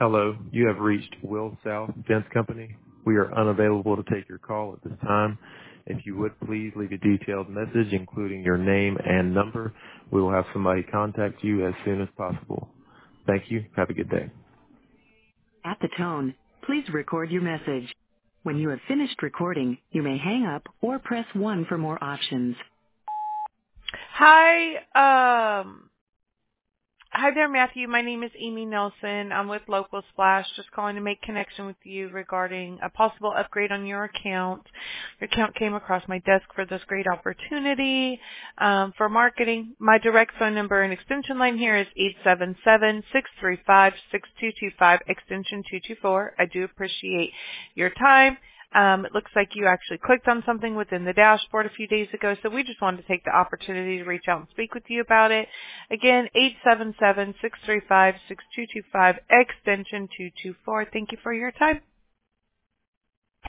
Hello, you have reached Will South Fence Company. We are unavailable to take your call at this time. If you would please leave a detailed message, including your name and number, we will have somebody contact you as soon as possible. Thank you. Have a good day. At the tone, please record your message. When you have finished recording, you may hang up or press 1 for more options. Hi there, Matthew. My name is Amy Nelson. I'm with Local Splash, just calling to make connection with you regarding a possible upgrade on your account. Your account came across my desk for this great opportunity for marketing. My direct phone number and extension line here is 877-635-6225, extension 224. I do appreciate your time. It looks like you actually clicked on something within the dashboard a few days ago, so we just wanted to take the opportunity to reach out and speak with you about it. Again, 877-635-6225, extension 224. Thank you for your time.